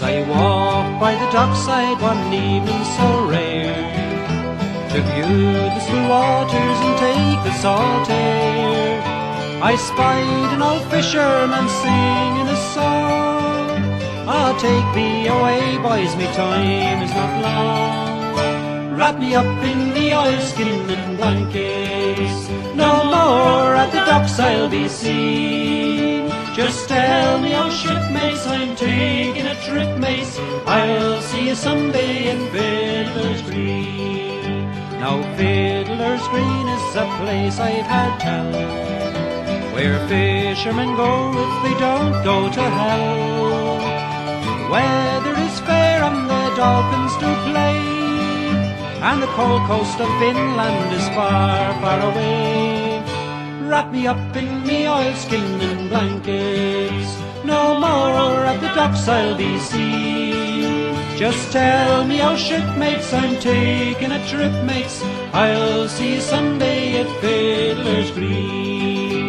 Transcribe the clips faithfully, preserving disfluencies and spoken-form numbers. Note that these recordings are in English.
I walked by the dockside one evening so rare, to view the still waters and take the salt air, I spied an old fisherman singing a song. Ah, take me away, boys, me time is not long. Wrap me up in the oilskin and blankets, no more at the docks I'll be seen. Just tell me, oh shipmates, I'm taking a trip, mates, I'll see you someday in Fiddler's Green. Now Fiddler's Green is a place I've had tell, where fishermen go if they don't go to hell. The weather is fair and the dolphins do play, and the cold coast of Finland is far, far away. Wrap me up in me oilskin and blankets, no more at the docks I'll be seen. Just tell me, oh shipmates, I'm taking a trip, mates, I'll see you someday at Fiddler's Green.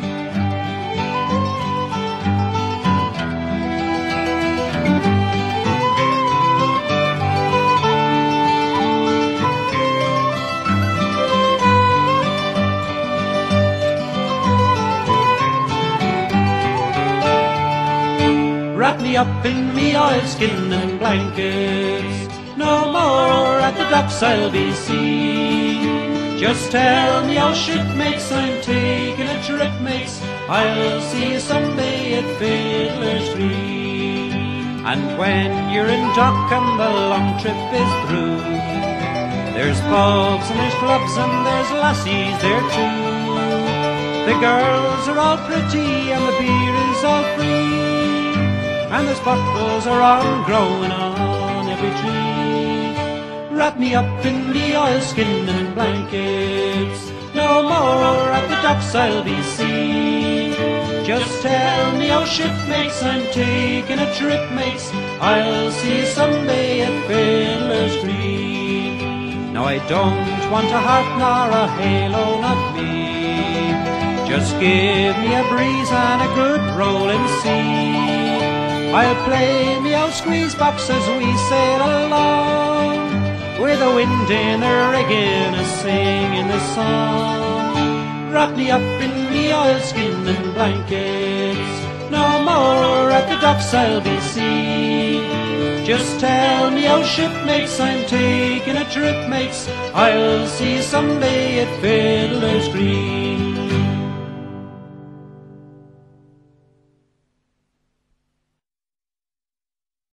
Wrap me up in me oilskin and blankets, no more at the docks I'll be seen. Just tell me, oh shipmates, I'm taking a trip, mates, I'll see you someday at Fiddler's Green. And when you're in dock and the long trip is through, there's pubs and there's clubs and there's lassies there too. The girls are all pretty and the beer is all free, and there's buckles are all growing on every tree. Wrap me up in the oilskin and blankets, no more at the docks I'll be seen. Just tell me, oh shipmates, I'm taking a trip, mates, I'll see you someday at Fiddler's Green. Now I don't want a harp nor a halo, not me, just give me a breeze and a good rolling sea. I'll play me old squeeze box as we sail along, with the wind in the rigging a singing the song. Wrap me up in me oilskin and blankets, no more at the docks I'll be seen. Just tell me, oh shipmates, I'm taking a trip, mates, I'll see you someday at Fiddler's Green.